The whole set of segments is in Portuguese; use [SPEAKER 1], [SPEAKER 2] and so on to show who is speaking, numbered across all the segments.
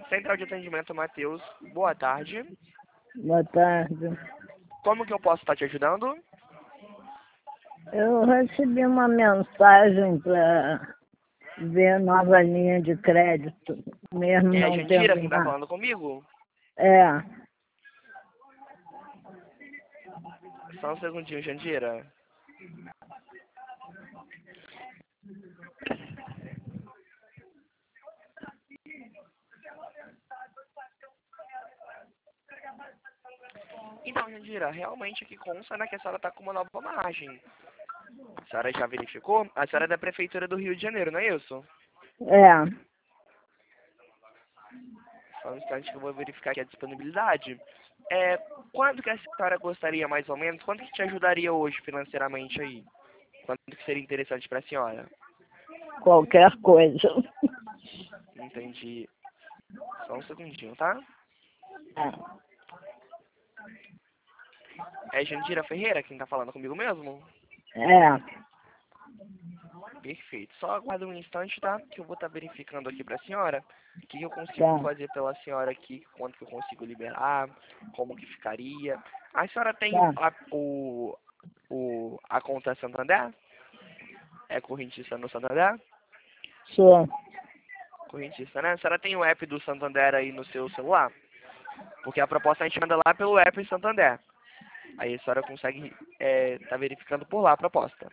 [SPEAKER 1] Central de Atendimento Matheus, boa tarde.
[SPEAKER 2] Boa tarde.
[SPEAKER 1] Como que eu posso estar te ajudando?
[SPEAKER 2] Eu recebi uma mensagem para ver nova linha de crédito, mesmo
[SPEAKER 1] É a
[SPEAKER 2] não
[SPEAKER 1] Jandira
[SPEAKER 2] tendo
[SPEAKER 1] quem tá
[SPEAKER 2] nada.
[SPEAKER 1] falando comigo?
[SPEAKER 2] É,
[SPEAKER 1] Só um segundinho, Jandira. Então, Jandira, realmente aqui consta, né, que a senhora tá com uma nova margem. A senhora já verificou? A senhora é da Prefeitura do Rio de Janeiro, não é isso?
[SPEAKER 2] é.
[SPEAKER 1] Só um instante que eu vou verificar aqui a disponibilidade. Quanto que a senhora gostaria, mais ou menos? Quanto que te ajudaria hoje financeiramente aí? Quanto que seria interessante para a senhora?
[SPEAKER 2] Qualquer coisa.
[SPEAKER 1] Entendi. Só um segundinho, tá? É Jandira Ferreira quem tá falando comigo mesmo?
[SPEAKER 2] É,
[SPEAKER 1] Perfeito. Só aguarda um instante, tá? Que eu vou estar verificando aqui pra senhora o que eu consigo
[SPEAKER 2] tá,
[SPEAKER 1] fazer pela senhora aqui, quanto que eu consigo liberar, como que ficaria. A senhora tem
[SPEAKER 2] tá.
[SPEAKER 1] a conta Santander? É correntista no Santander?
[SPEAKER 2] Sou.
[SPEAKER 1] Correntista, né? A senhora tem o app do Santander aí no seu celular? Porque a proposta a gente manda lá pelo app Santander. Aí a senhora consegue tá verificando por lá a proposta.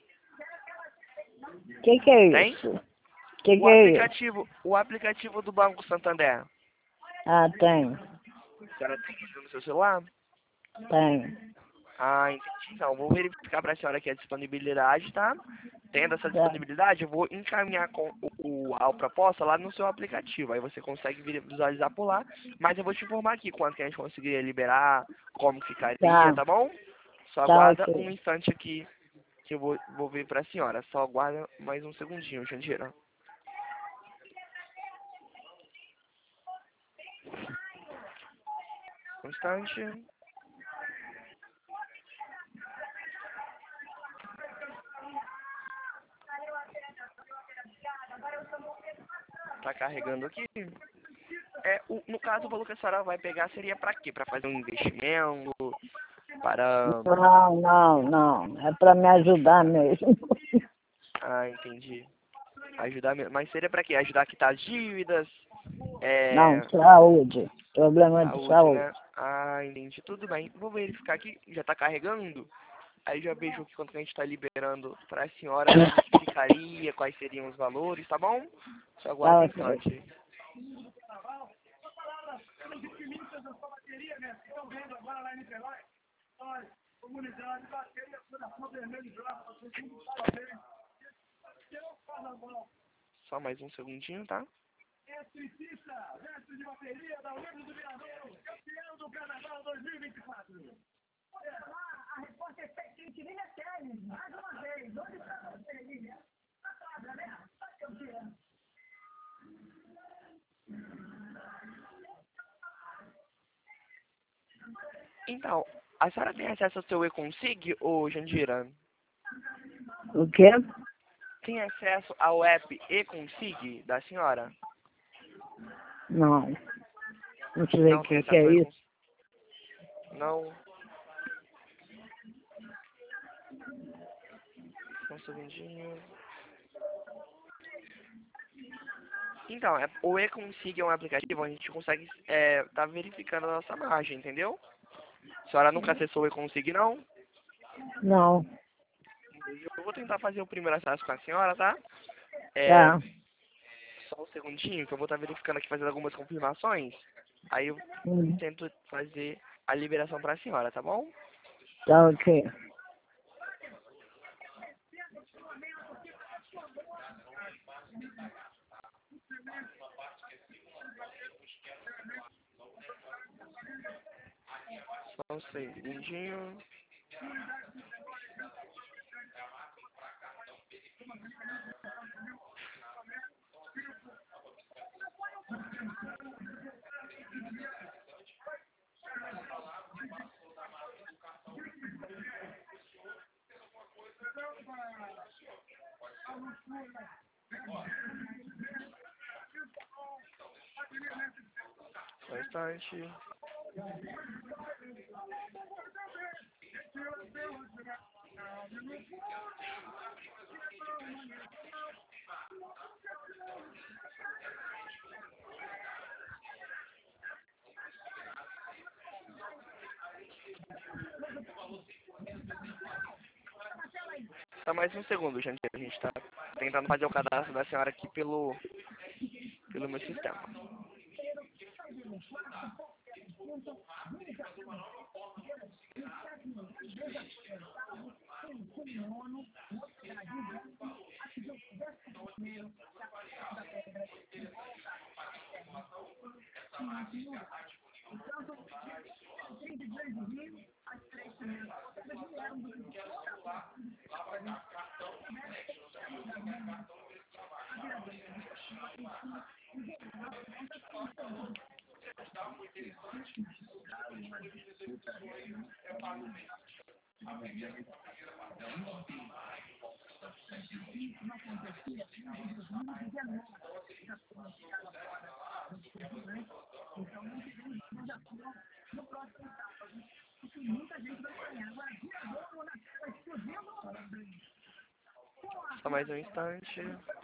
[SPEAKER 2] Que é
[SPEAKER 1] Tem?
[SPEAKER 2] isso? Que é isso?
[SPEAKER 1] O aplicativo do Banco Santander.
[SPEAKER 2] Ah, tem.
[SPEAKER 1] A senhora tem isso no seu celular?
[SPEAKER 2] Tem.
[SPEAKER 1] Ah, entendi. Então, vou verificar para a senhora aqui a disponibilidade, tá? Tendo essa
[SPEAKER 2] Tá,
[SPEAKER 1] disponibilidade, eu vou encaminhar a proposta lá no seu aplicativo. Aí você consegue visualizar por lá. Mas eu vou te informar aqui quanto que a gente conseguiria liberar, como ficaria,
[SPEAKER 2] tá,
[SPEAKER 1] tá bom? Só
[SPEAKER 2] tá,
[SPEAKER 1] aguarda um
[SPEAKER 2] ok.
[SPEAKER 1] instante aqui que eu vou ver para a senhora. Só aguarda mais um segundinho, Jandira. Um instante. Tá carregando aqui. No caso, o valor que a senhora vai pegar seria para quê? Para fazer um investimento? Para...
[SPEAKER 2] Não. É para me ajudar mesmo.
[SPEAKER 1] Ah, entendi. Ajudar, mas seria para quê? Ajudar a quitar as dívidas?
[SPEAKER 2] Não,
[SPEAKER 1] É...
[SPEAKER 2] saúde. Problema de
[SPEAKER 1] Saúde,
[SPEAKER 2] saúde.
[SPEAKER 1] né? Ah, entendi. Tudo bem. Vou verificar aqui. Já tá carregando. Aí já vejo aqui quanto que a gente tá liberando para a senhora, como que ficaria, quais seriam os valores, tá bom? Só aguarda
[SPEAKER 2] Tá,
[SPEAKER 1] um
[SPEAKER 2] ok.
[SPEAKER 1] instante. Só mais um segundinho, tá? Então, a senhora tem acesso ao seu e-consig, ô Jandira?
[SPEAKER 2] O quê?
[SPEAKER 1] Tem acesso ao app e-consig da senhora?
[SPEAKER 2] Não. Não sei o
[SPEAKER 1] Não tem
[SPEAKER 2] que
[SPEAKER 1] acesso
[SPEAKER 2] é
[SPEAKER 1] ao
[SPEAKER 2] isso.
[SPEAKER 1] e-consig? Não. Só um segundinho. Então, o e-consig é um aplicativo onde a gente consegue tá verificando a nossa margem, entendeu? A senhora nunca acessou o e-consig, não?
[SPEAKER 2] Não.
[SPEAKER 1] Eu vou tentar fazer o primeiro acesso com a senhora, tá? É,
[SPEAKER 2] Tá.
[SPEAKER 1] só um segundinho, que eu vou estar verificando aqui, fazendo algumas confirmações. Aí eu
[SPEAKER 2] Hum,
[SPEAKER 1] tento fazer a liberação para a senhora, tá bom?
[SPEAKER 2] Tá, ok.
[SPEAKER 1] Só um segundinho. instante. Só mais um segundo, gente. A gente tá tentando fazer o cadastro da senhora aqui pelo meu sistema. Só mais um instante.